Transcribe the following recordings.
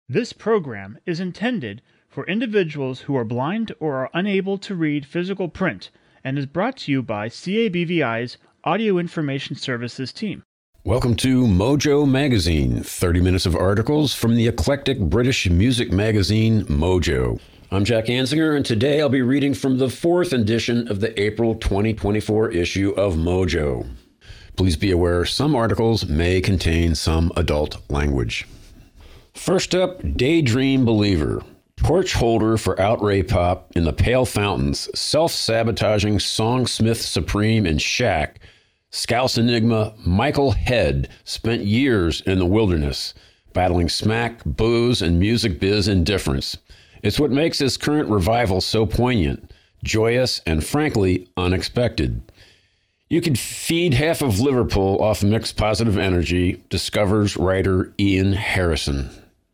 This program is intended for individuals who are blind or are unable to read physical print and is brought to you by CABVI's Audio Information Services team. Welcome to Mojo Magazine, 30 minutes of articles from the eclectic British music magazine Mojo. I'm Jack Anzinger, and today I'll be reading from the 4th edition of the April 2024 issue of Mojo. Please be aware some articles may contain some adult language. First up, Daydream Believer. Torch holder for outre pop in the Pale Fountains, self-sabotaging songsmith supreme in Shack, Scouse enigma Michael Head spent years in the wilderness, battling smack, booze, and music biz indifference. It's what makes his current revival so poignant, joyous, and frankly, unexpected. You could feed half of Liverpool off mixed positive energy, discovers writer Ian Harrison.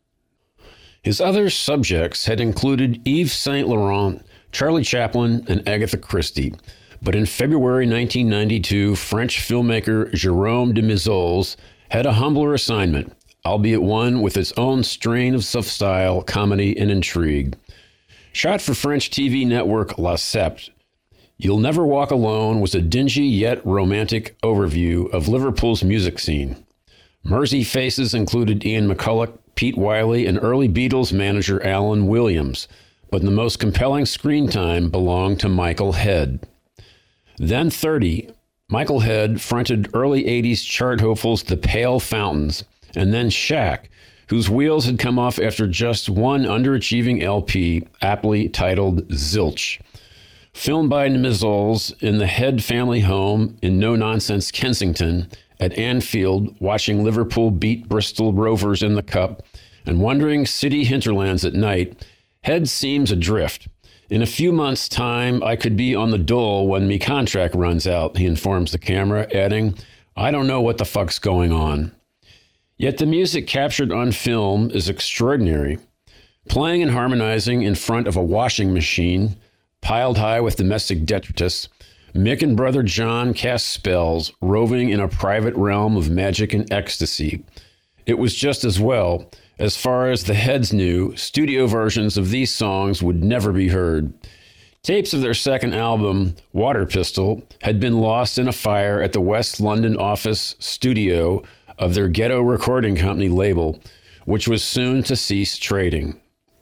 His other subjects had included Yves Saint Laurent, Charlie Chaplin, and Agatha Christie. But in February 1992, French filmmaker Jérôme de Mézols had a humbler assignment, albeit one with its own strain of self-style, comedy, and intrigue. Shot for French TV network La Sept, You'll Never Walk Alone was a dingy yet romantic overview of Liverpool's music scene. Mersey faces included Ian McCulloch, Pete Wiley, and early Beatles manager Alan Williams, but the most compelling screen time belonged to Michael Head. Then 30, Michael Head fronted early 80s chart hopefuls The Pale Fountains, and then Shack, whose wheels had come off after just one underachieving LP, aptly titled Zilch. Filmed by Mézols in the Head family home in no-nonsense Kensington at Anfield, watching Liverpool beat Bristol Rovers in the Cup and wandering city hinterlands at night, Head seems adrift. In a few months' time, I could be on the dole when me contract runs out, he informs the camera, adding, I don't know what the fuck's going on. Yet the music captured on film is extraordinary. Playing and harmonizing in front of a washing machine, piled high with domestic detritus, Mick and brother John cast spells, roving in a private realm of magic and ecstasy. It was just as well. As far as the Heads knew, studio versions of these songs would never be heard. Tapes of their second album, Water Pistol, had been lost in a fire at the West London office studio of their Ghetto Recording Company label, which was soon to cease trading.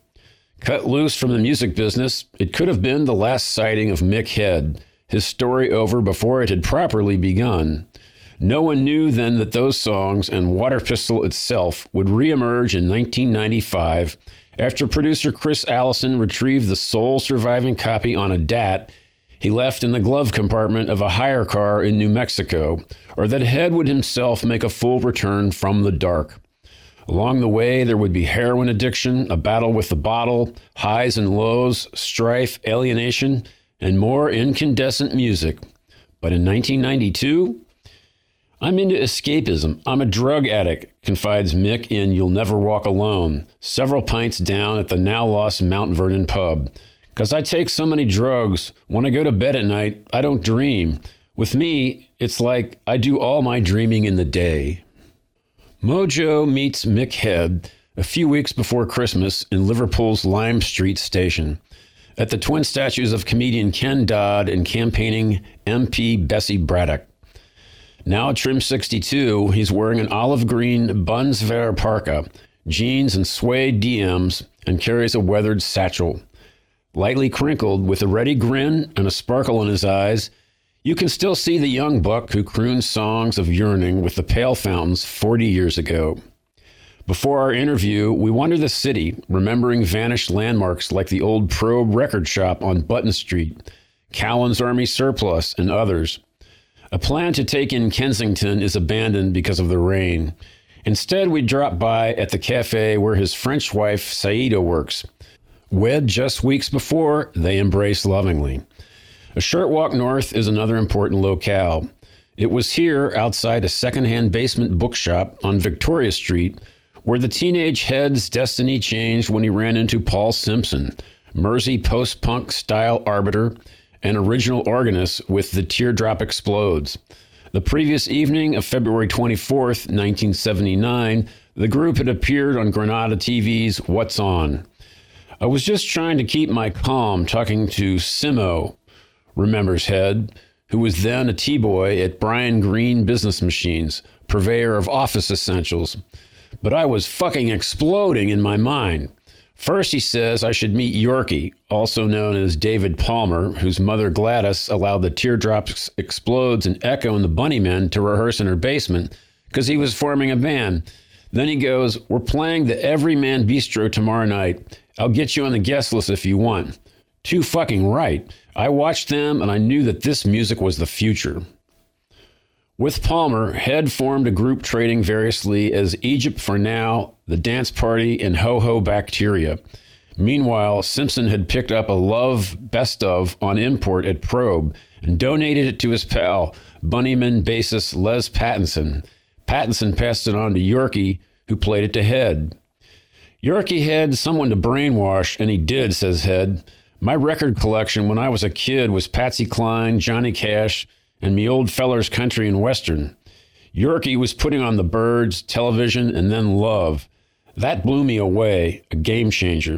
Cut loose from the music business, it could have been the last sighting of Mick Head, his story over before it had properly begun. No one knew then that those songs and Water Pistol itself would reemerge in 1995 after producer Chris Allison retrieved the sole surviving copy on a DAT he left in the glove compartment of a hire car in New Mexico, or that Head would himself make a full return from the dark. Along the way, there would be heroin addiction, a battle with the bottle, highs and lows, strife, alienation, and more incandescent music. But in 1992, I'm into escapism. I'm a drug addict, confides Mick in You'll Never Walk Alone, several pints down at the now-lost Mount Vernon pub. 'Cause I take so many drugs, when I go to bed at night, I don't dream. With me, it's like I do all my dreaming in the day. Mojo meets Mick Head a few weeks before Christmas in Liverpool's Lime Street station, at the twin statues of comedian Ken Dodd and campaigning MP Bessie Braddock. Now at trim 62, he's wearing an olive green Buns Ver parka, jeans and suede DMs, and carries a weathered satchel. Lightly crinkled with a ready grin and a sparkle in his eyes, you can still see the young buck who crooned songs of yearning with the Pale Fountains 40 years ago. Before our interview, we wander the city, remembering vanished landmarks like the old Probe record shop on Button Street, Callan's Army Surplus, and others. A plan to take in Kensington is abandoned because of the rain. Instead, we drop by at the cafe where his French wife, Saida, works. Wed just weeks before, they embrace lovingly. A short walk north is another important locale. It was here, outside a second-hand basement bookshop on Victoria Street, where the teenage Head's destiny changed when he ran into Paul Simpson, Mersey post-punk style arbiter and original organist with The Teardrop Explodes. The previous evening of February 24th, 1979, The group had appeared on Granada TV's What's On. I was just trying to keep my calm talking to Simo, remembers Head, who was then a T-boy at Brian Green Business Machines, purveyor of office essentials. But I was fucking exploding in my mind. First, he says I should meet Yorkie, also known as David Palmer, whose mother Gladys allowed the Teardrops Explodes and Echo and the Bunnymen to rehearse in her basement because he was forming a band. Then he goes, we're playing the Everyman Bistro tomorrow night. I'll get you on the guest list if you want. Too fucking right. I watched them and I knew that this music was the future. With Palmer, Head formed a group trading variously as Egypt for Now, The Dance Party, and Ho Ho Bacteria. Meanwhile, Simpson had picked up a Love Best Of on import at Probe and donated it to his pal, Bunnyman bassist Les Pattinson. Pattinson passed it on to Yorkie, who played it to Head. Yorkie had someone to brainwash, and he did, says Head. My record collection when I was a kid was Patsy Cline, Johnny Cash, and me old feller's country and western. Yorkie was putting on the Byrds, television, and then Love. That blew me away, a game changer.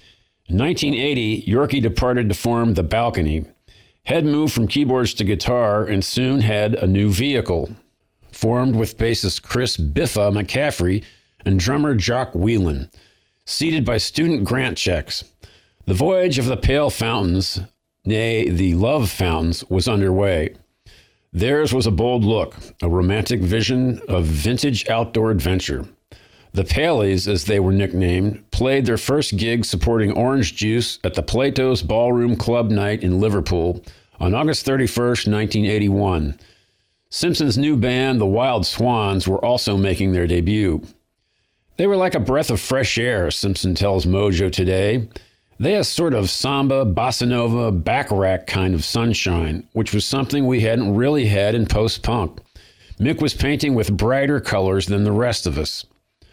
In 1980, Yorkie departed to form The Balcony. Head moved from keyboards to guitar and soon had a new vehicle, formed with bassist Chris Biffa McCaffrey and drummer Jock Whelan, seated by student grant checks. The voyage of the Pale Fountains, nay, the Love Fountains, was underway. Theirs was a bold look, a romantic vision of vintage outdoor adventure. The Paleys, as they were nicknamed, played their first gig supporting Orange Juice at the Plato's Ballroom Club Night in Liverpool on August 31st, 1981. Simpson's new band, the Wild Swans, were also making their debut. They were like a breath of fresh air, Simpson tells Mojo today. They had a sort of samba, bossa nova, Bacharach kind of sunshine, which was something we hadn't really had in post-punk. Mick was painting with brighter colors than the rest of us.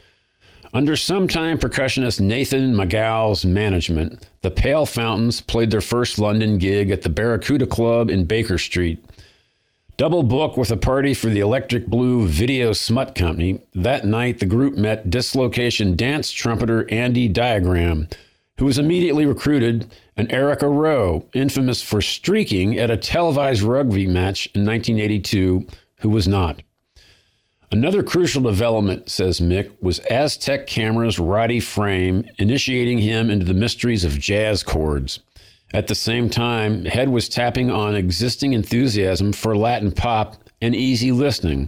Under sometime percussionist Nathan McGow's management, the Pale Fountains played their first London gig at the Barracuda Club in Baker Street. Double booked with a party for the Electric Blue Video Smut Company, that night the group met Dislocation dance trumpeter Andy Diagram, who was immediately recruited, and Erica Rowe, infamous for streaking at a televised rugby match in 1982, who was not. Another crucial development, says Mick, was Aztec Camera's Roddy Frame, initiating him into the mysteries of jazz chords. At the same time, Head was tapping on existing enthusiasm for Latin pop and easy listening.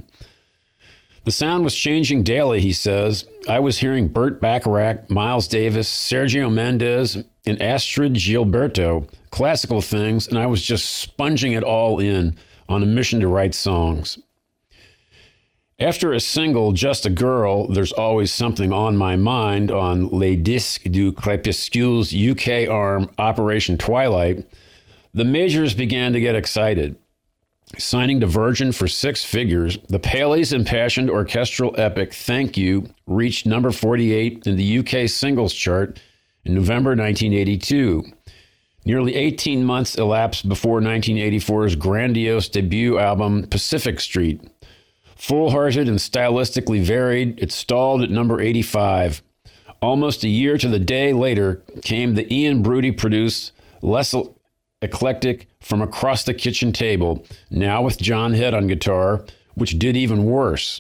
The sound was changing daily, he says. I was hearing Burt Bacharach, Miles Davis, Sergio Mendes, and Astrid Gilberto, classical things, and I was just sponging it all in on a mission to write songs. After a single, Just a Girl, There's Always Something on My Mind on Les Disques du Crépuscule's UK arm, Operation Twilight, the majors began to get excited. Signing to Virgin for 6 figures, the Paleys' impassioned orchestral epic Thank You reached number 48 in the UK singles chart in November 1982. Nearly 18 months elapsed before 1984's grandiose debut album Pacific Street. Full-hearted and stylistically varied, it stalled at number 85. Almost a year to the day later came the Ian Broody-produced, less eclectic From Across the Kitchen Table, now with John Head on guitar, which did even worse.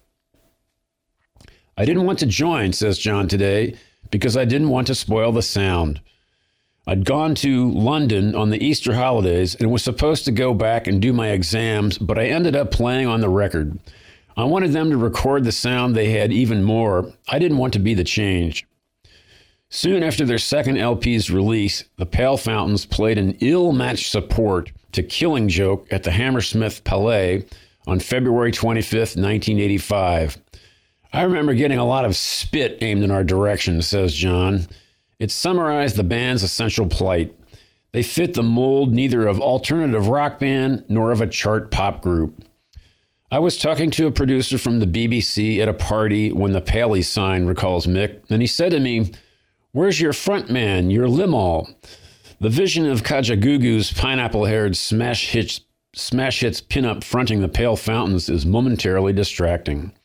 I didn't want to join, says John today, because I didn't want to spoil the sound. I'd gone to London on the Easter holidays and was supposed to go back and do my exams, but I ended up playing on the record. I wanted them to record the sound they had even more. I didn't want to be the change. Soon after their second LP's release, the Pale Fountains played an ill-matched support to Killing Joke at the Hammersmith Palais on February 25th, 1985. I remember getting a lot of spit aimed in our direction, says John. It summarized the band's essential plight. They fit the mold neither of alternative rock band nor of a chart pop group. I was talking to a producer from the BBC at a party when the Paleys signed, recalls Mick, and he said to me, "Where's your front man, your Limahl?" The vision of Kajagoogoo's pineapple-haired smash hits pinup fronting the Pale Fountains is momentarily distracting.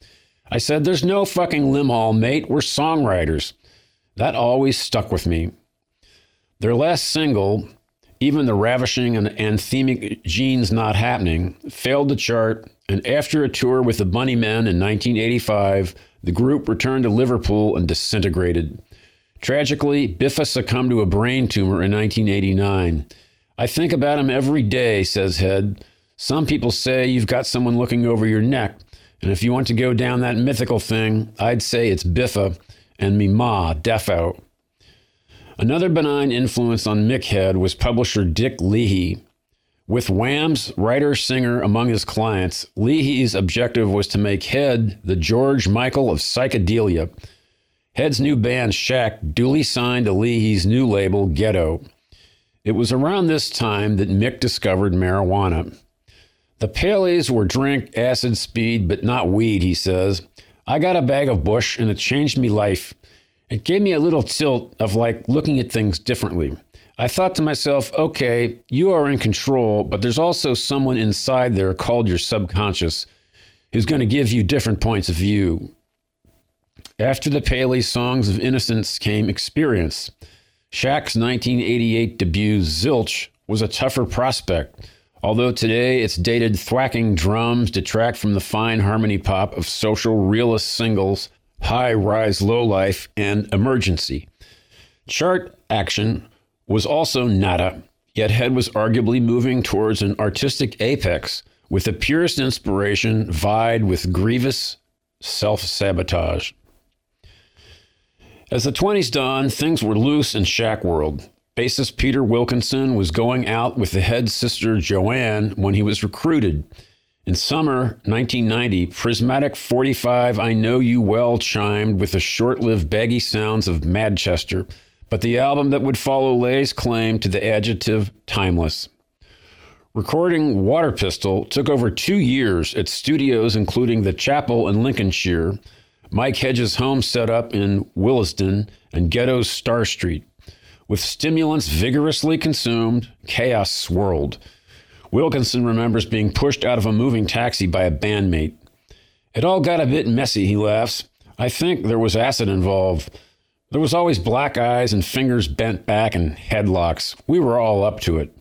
I said, there's no fucking limb hall, mate. We're songwriters. That always stuck with me. Their last single, Even the Ravishing and Anthemic Genes Not Happening, failed to chart, and after a tour with the Bunnymen in 1985, the group returned to Liverpool and disintegrated. Tragically, Biffa succumbed to a brain tumor in 1989. I think about him every day, says Head. Some people say you've got someone looking over your neck, and if you want to go down that mythical thing, I'd say it's Biffa and me ma, Defo. Another benign influence on Mick Head was publisher Dick Leahy. With Wham's writer-singer among his clients, Leahy's objective was to make Head the George Michael of psychedelia. Head's new band, Shack, duly signed to Leahy's new label, Ghetto. It was around this time that Mick discovered marijuana. The Paleys were drink, acid, speed, but not weed, he says. I got a bag of bush and it changed me life. It gave me a little tilt of like looking at things differently. I thought to myself, okay, you are in control, but there's also someone inside there called your subconscious who's going to give you different points of view. After the Paley Songs of Innocence came Experience. Shack's 1988 debut, Zilch, was a tougher prospect, although today its dated thwacking drums detract from the fine harmony pop of social realist singles High Rise Low Life and Emergency. Chart action was also nada, yet Head was arguably moving towards an artistic apex with the purest inspiration vied with grievous self-sabotage. As the 20s dawned, things were loose in Shack world. Bassist Peter Wilkinson was going out with the Head sister Joanne when he was recruited. In summer 1990, Prismatic 45 I Know You Well chimed with the short-lived baggy sounds of Manchester, but the album that would follow lays claim to the adjective timeless. Recording Water Pistol took over 2 years at studios including The Chapel in Lincolnshire, Mike Hedges' home set up in Willesden, and Ghetto's Star Street. With stimulants vigorously consumed, chaos swirled. Wilkinson remembers being pushed out of a moving taxi by a bandmate. It all got a bit messy, he laughs. I think there was acid involved. There was always black eyes and fingers bent back and headlocks. We were all up to it.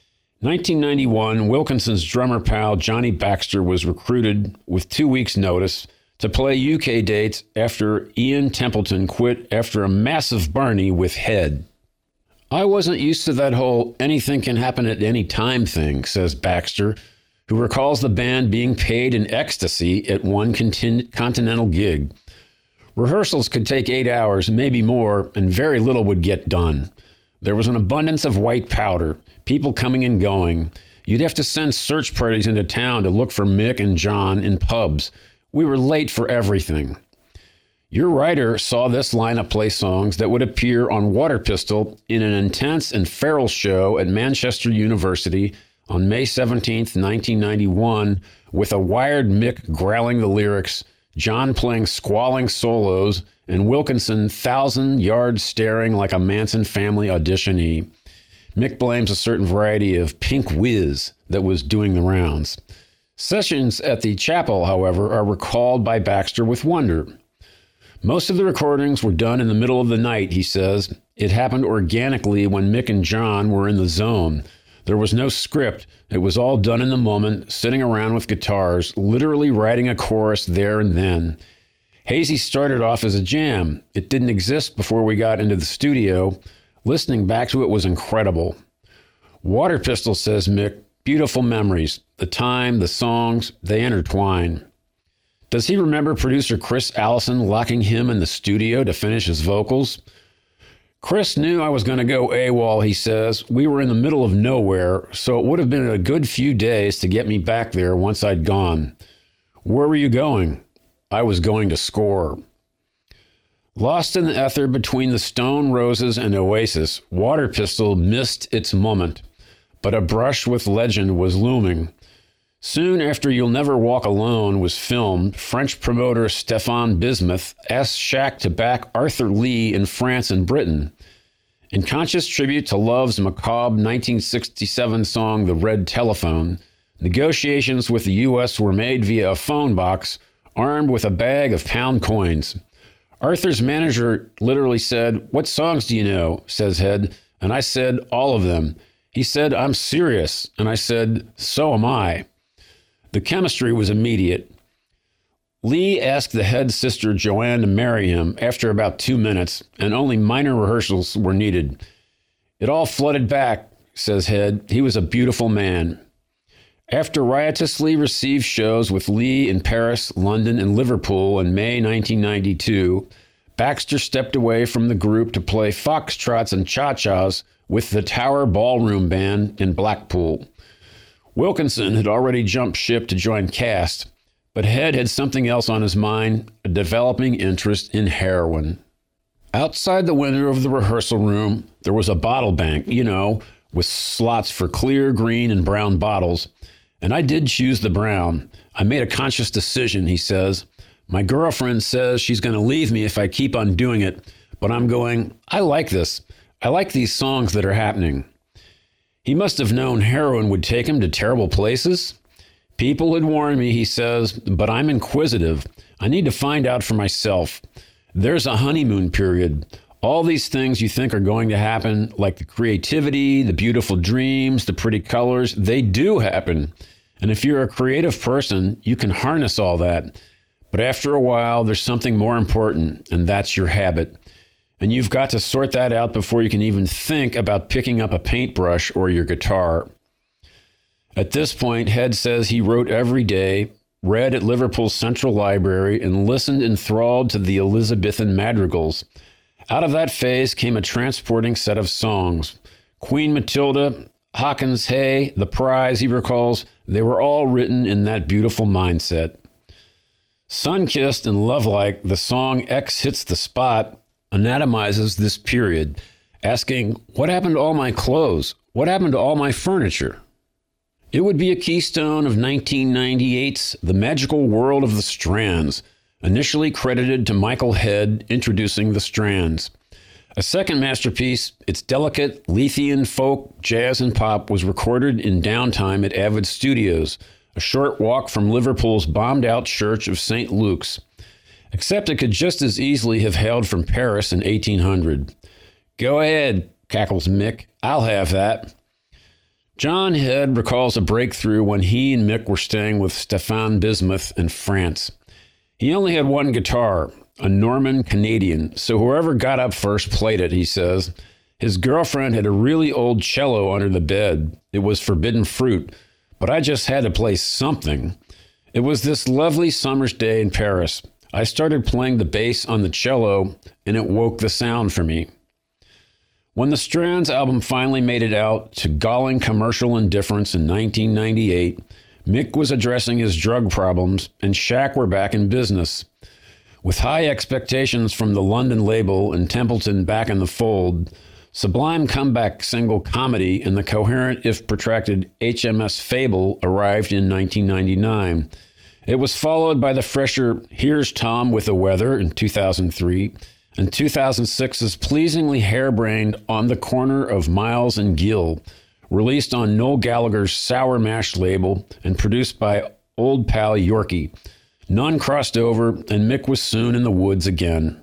1991, Wilkinson's drummer pal Johnny Baxter was recruited with 2 weeks' notice to play UK dates after Ian Templeton quit after a massive Barney with Head. I wasn't used to that whole anything can happen at any time thing, says Baxter, who recalls the band being paid in ecstasy at one continental gig. Rehearsals could take 8 hours, maybe more, and very little would get done. There was an abundance of white powder, people coming and going. You'd have to send search parties into town to look for Mick and John in pubs. We were late for everything. Your writer saw this lineup play songs that would appear on Water Pistol in an intense and feral show at Manchester University on May 17, 1991, with a wired Mick growling the lyrics, John playing squalling solos, and Wilkinson 1,000 yards staring like a Manson family auditionee. Mick blames a certain variety of pink whiz that was doing the rounds. Sessions at the Chapel, however, are recalled by Baxter with wonder. Most of the recordings were done in the middle of the night, he says. It happened organically when Mick and John were in the zone. There was no script. It was all done in the moment, sitting around with guitars, literally writing a chorus there and then. Hazy started off as a jam. It didn't exist before we got into the studio. Listening back to it was incredible. Water Pistol, says Mick, beautiful memories. The time, the songs, they intertwine. Does he remember producer Chris Allison locking him in the studio to finish his vocals? Chris knew I was going to go AWOL, he says. We were in the middle of nowhere, so it would have been a good few days to get me back there once I'd gone. Where were you going? I was going to score. Lost in the ether between the Stone Roses and Oasis, Water Pistol missed its moment, but a brush with legend was looming. Soon after You'll Never Walk Alone was filmed, French promoter Stéphane Bismuth asked Shack to back Arthur Lee in France and Britain. In conscious tribute to Love's macabre 1967 song The Red Telephone, negotiations with the U.S. were made via a phone box armed with a bag of pound coins. Arthur's manager literally said, "What songs do you know?" says Head. And I said, "All of them." He said, "I'm serious." And I said, "So am I." The chemistry was immediate. Lee asked the Head sister Joanne to marry him after about 2 minutes, and only minor rehearsals were needed. It all flooded back, says Head. He was a beautiful man. After riotously received shows with Lee in Paris, London, and Liverpool in May 1992, Baxter stepped away from the group to play foxtrots and cha-chas with the Tower Ballroom Band in Blackpool. Wilkinson had already jumped ship to join Cast, but Head had something else on his mind, a developing interest in heroin. Outside the window of the rehearsal room, there was a bottle bank, with slots for clear, green, and brown bottles. And I did choose the brown. I made a conscious decision, he says. My girlfriend says she's going to leave me if I keep on doing it, but I'm going, I like this. I like these songs that are happening. He must have known heroin would take him to terrible places. People had warned me, he says, but I'm inquisitive. I need to find out for myself. There's a honeymoon period. All these things you think are going to happen, like the creativity, the beautiful dreams, the pretty colors, they do happen. And if you're a creative person, you can harness all that. But after a while, there's something more important, and that's your habit. And you've got to sort that out before you can even think about picking up a paintbrush or your guitar. At this point, Head says he wrote every day, read at Liverpool's Central Library, and listened enthralled to the Elizabethan madrigals. Out of that phase came a transporting set of songs. Queen Matilda, Hawkins Hay, The Prize, he recalls, they were all written in that beautiful mindset. Sun-kissed and love-like, the song X Hits the Spot anatomizes this period, asking, what happened to all my clothes? What happened to all my furniture? It would be a keystone of 1998's The Magical World of the Strands, initially credited to Michael Head introducing the Strands. A second masterpiece, its delicate Lethean folk, jazz, and pop, was recorded in downtime at Avid Studios, a short walk from Liverpool's bombed-out Church of St. Luke's. Except it could just as easily have hailed from Paris in 1800. Go ahead, cackles Mick. I'll have that. John Head recalls a breakthrough when he and Mick were staying with Stéphane Bismuth in France. He only had one guitar, a Norman Canadian, so whoever got up first played it, he says. His girlfriend had a really old cello under the bed. It was forbidden fruit, but I just had to play something. It was this lovely summer's day in Paris. I started playing the bass on the cello, and it woke the sound for me. When the Strands album finally made it out to galling commercial indifference in 1998, Mick was addressing his drug problems, and Shack were back in business. With high expectations from the London label and Templeton back in the fold, Sublime comeback single Comedy and the coherent, if protracted, HMS Fable arrived in 1999. It was followed by the fresher Here's Tom with the Weather in 2003, and 2006's pleasingly harebrained On the Corner of Miles and Gill, released on Noel Gallagher's Sour Mash label and produced by old pal Yorkie. None crossed over, and Mick was soon in the woods again.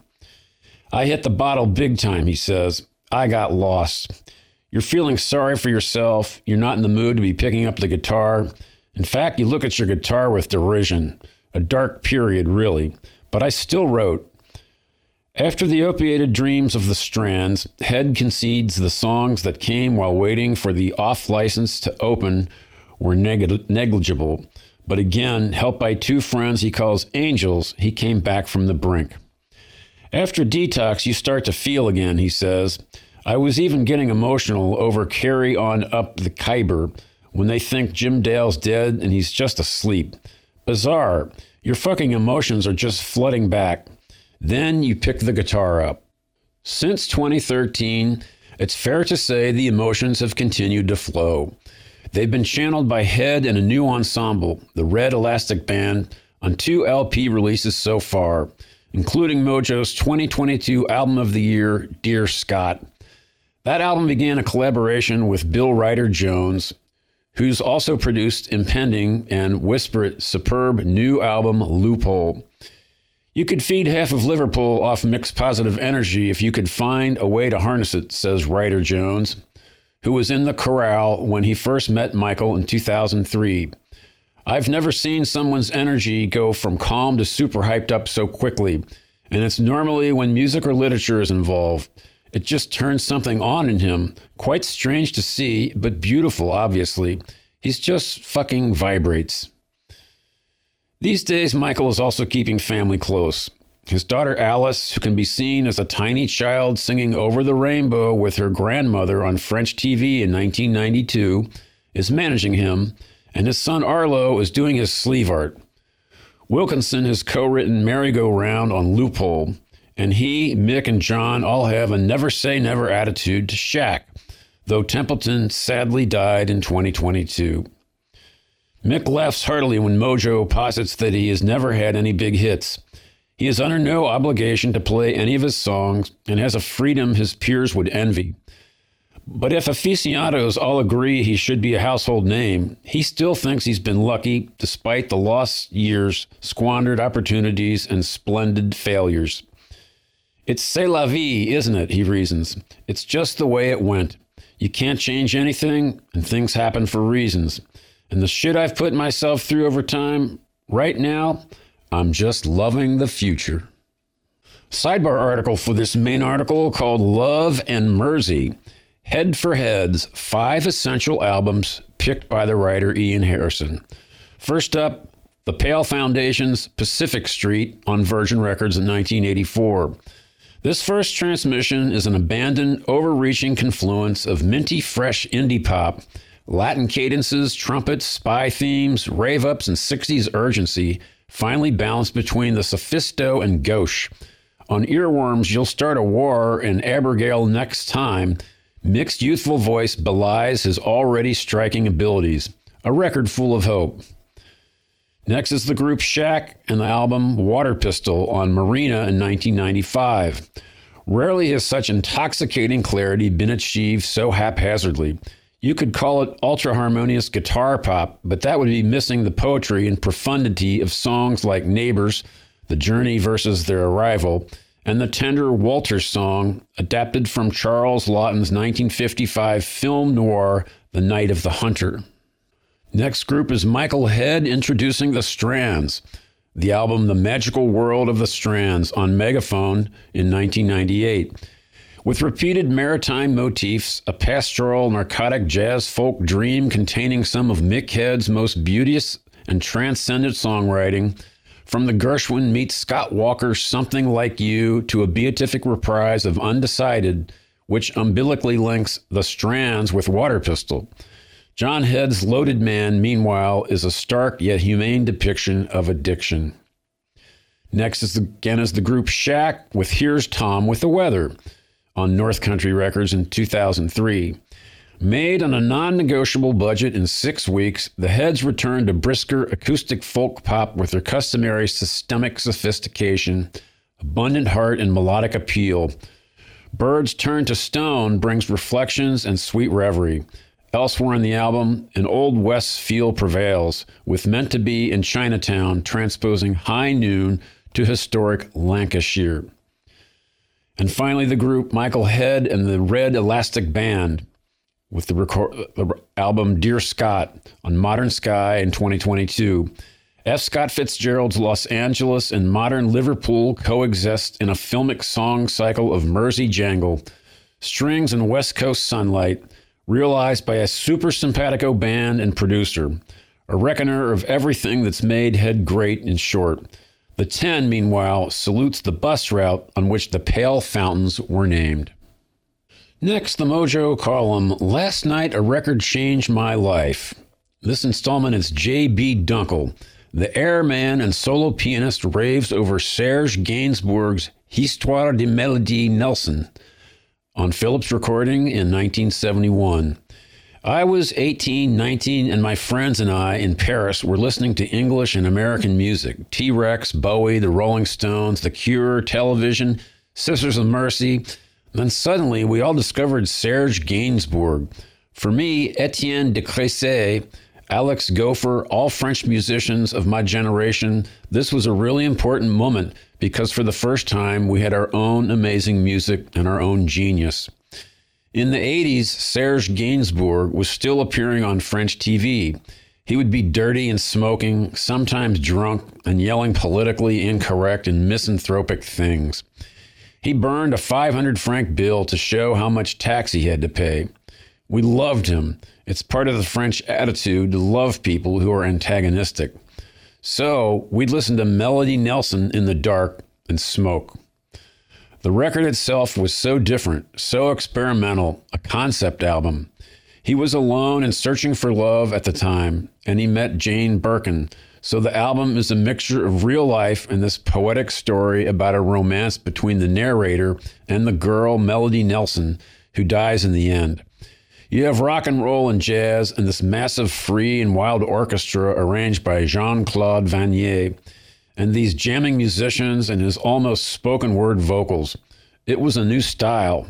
I hit the bottle big time, he says. I got lost. You're feeling sorry for yourself. You're not in the mood to be picking up the guitar. In fact, you look at your guitar with derision. A dark period, really. But I still wrote. After the opiated dreams of the Strands, Head concedes the songs that came while waiting for the off-license to open were negligible. But again, helped by two friends he calls angels, he came back from the brink. After detox, you start to feel again, he says. I was even getting emotional over Carry On Up the Khyber when they think Jim Dale's dead and he's just asleep. Bizarre. Your fucking emotions are just flooding back. Then you pick the guitar up. Since 2013, it's fair to say the emotions have continued to flow. They've been channeled by Head and a new ensemble, the Red Elastic Band, on 2 LP releases so far, including Mojo's 2022 Album of the Year, Dear Scott. That album began a collaboration with Bill Ryder Jones, who's also produced Impending and Whisper It superb new album Loophole. You could feed half of Liverpool off mixed positive energy if you could find a way to harness it, says Ryder Jones, who was in the chorale when he first met Michael in 2003. I've never seen someone's energy go from calm to super hyped up so quickly, and it's normally when music or literature is involved. It just turns something on in him. Quite strange to see, but beautiful, obviously. He's just fucking vibrates. These days, Michael is also keeping family close. His daughter Alice, who can be seen as a tiny child singing Over the Rainbow with her grandmother on French TV in 1992, is managing him, and his son Arlo is doing his sleeve art. Wilkinson has co-written Merry-Go-Round on Loophole, and he, Mick, and John all have a never-say-never attitude to Shaq, though Templeton sadly died in 2022. Mick laughs heartily when Mojo posits that he has never had any big hits. He is under no obligation to play any of his songs and has a freedom his peers would envy. But if aficionados all agree he should be a household name, he still thinks he's been lucky despite the lost years, squandered opportunities, and splendid failures. It's c'est la vie, isn't it? He reasons. It's just the way it went. You can't change anything, and things happen for reasons. And the shit I've put myself through over time, right now, I'm just loving the future. Sidebar article for this main article called Love and Mersey. Head for Head's 5 essential albums picked by the writer Ian Harrison. First up, The Pale Foundation's Pacific Street on Virgin Records in 1984. This first transmission is an abandoned, overreaching confluence of minty fresh indie pop, Latin cadences, trumpets, spy themes, rave-ups, and 60s urgency, finally balanced between the sophisto and gauche. On Earworms, You'll Start a War and Abigail Next Time, Mick's youthful voice belies his already striking abilities. A record full of hope. Next is the group Shaq and the album Water Pistol on Marina in 1995. Rarely has such intoxicating clarity been achieved so haphazardly. You could call it ultra-harmonious guitar pop, but that would be missing the poetry and profundity of songs like Neighbors, The Journey versus Their Arrival, and the tender Walters song adapted from Charles Laughton's 1955 film noir, The Night of the Hunter. Next group is Michael Head introducing The Strands, the album The Magical World of the Strands on Megaphone in 1998. With repeated maritime motifs, a pastoral narcotic jazz folk dream containing some of Mick Head's most beauteous and transcendent songwriting, from the Gershwin meets Scott Walker's Something Like You to a beatific reprise of Undecided, which umbilically links The Strands with Water Pistol. John Head's Loaded Man, meanwhile, is a stark yet humane depiction of addiction. Next is the group Shaq with Here's Tom with the Weather on North Country Records in 2003. Made on a non-negotiable budget in 6 weeks, the Heads returned to brisker acoustic folk pop with their customary systemic sophistication, abundant heart, and melodic appeal. Birds Turn to Stone brings reflections and sweet reverie. Elsewhere in the album, an Old West feel prevails, with Meant to Be in Chinatown transposing High Noon to historic Lancashire. And finally, the group Michael Head and the Red Elastic Band with the album Dear Scott on Modern Sky in 2022. F. Scott Fitzgerald's Los Angeles and modern Liverpool coexist in a filmic song cycle of Mersey jangle, strings and West Coast sunlight, realized by a super simpatico band and producer, a reckoner of everything that's made Head great in short. The 10, meanwhile, salutes the bus route on which the Pale Fountains were named. Next, the Mojo column, Last Night a Record Changed My Life. This installment is J.B. Dunkel. The airman and solo pianist raves over Serge Gainsbourg's Histoire de Mélodie Nelson on Philips recording in 1971. I was 18, 19, and my friends and I in Paris were listening to English and American music, T-Rex, Bowie, the Rolling Stones, The Cure, Television, Sisters of Mercy. Then suddenly we all discovered Serge Gainsbourg. For me, Etienne de Crécy, Alex Gopher, all French musicians of my generation, this was a really important moment because for the first time we had our own amazing music and our own genius. In the 80s, Serge Gainsbourg was still appearing on French TV. He would be dirty and smoking, sometimes drunk, and yelling politically incorrect and misanthropic things. He burned a 500 franc bill to show how much tax he had to pay. We loved him. It's part of the French attitude to love people who are antagonistic. So we'd listen to Melody Nelson in the dark and smoke. The record itself was so different, so experimental, a concept album. He was alone and searching for love at the time, and he met Jane Birkin. So the album is a mixture of real life and this poetic story about a romance between the narrator and the girl, Melody Nelson, who dies in the end. You have rock and roll and jazz and this massive free and wild orchestra arranged by Jean-Claude Vannier and these jamming musicians and his almost spoken word vocals. It was a new style.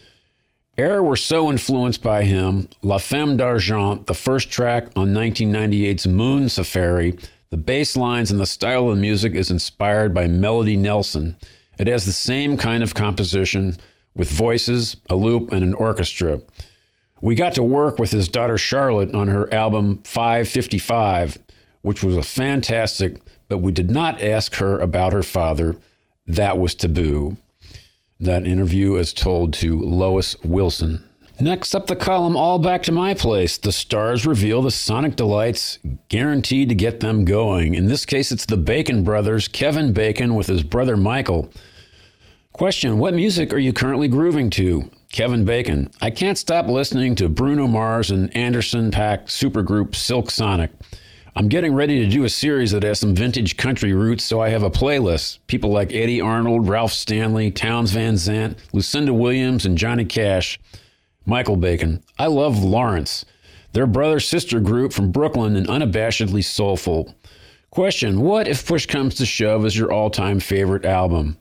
Air were so influenced by him. La Femme d'Argent, the first track on 1998's Moon Safari, the bass lines and the style of the music is inspired by Melody Nelson. It has the same kind of composition with voices, a loop, and an orchestra. We got to work with his daughter Charlotte on her album 555, which was a fantastic, but we did not ask her about her father. That was taboo. That interview is told to Lois Wilson. Next up the column, All Back to My Place. The stars reveal the sonic delights, guaranteed to get them going. In this case, it's the Bacon brothers, Kevin Bacon with his brother Michael. Question, what music are you currently grooving to? Kevin Bacon, I can't stop listening to Bruno Mars and Anderson .Paak supergroup Silk Sonic. I'm getting ready to do a series that has some vintage country roots, so I have a playlist. People like Eddie Arnold, Ralph Stanley, Townes Van Zandt, Lucinda Williams, and Johnny Cash. Michael Bacon, I love Lawrence. They're brother-sister group from Brooklyn and unabashedly soulful. Question, what, if push comes to shove, is your all-time favorite album?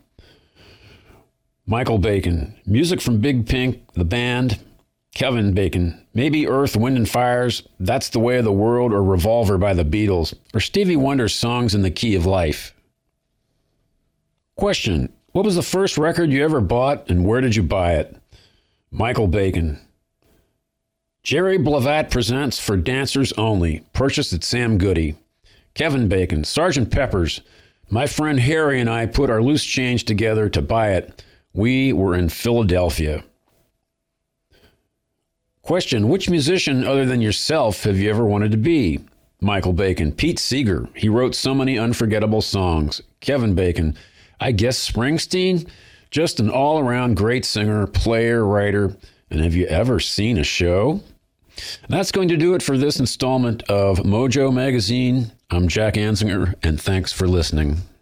Michael Bacon, music from Big Pink, the band. Kevin Bacon, maybe Earth, Wind and Fire's That's the Way of the World or Revolver by the Beatles, or Stevie Wonder's Songs in the Key of Life. Question, what was the first record you ever bought and where did you buy it? Michael Bacon. Jerry Blavat presents For Dancers Only, purchased at Sam Goody. Kevin Bacon, Sgt. Pepper's. My friend Harry and I put our loose change together to buy it. We were in Philadelphia. Question, which musician other than yourself have you ever wanted to be? Michael Bacon, Pete Seeger. He wrote so many unforgettable songs. Kevin Bacon, I guess Springsteen? Just an all-around great singer, player, writer. And have you ever seen a show? That's going to do it for this installment of Mojo Magazine. I'm Jack Ansinger, and thanks for listening.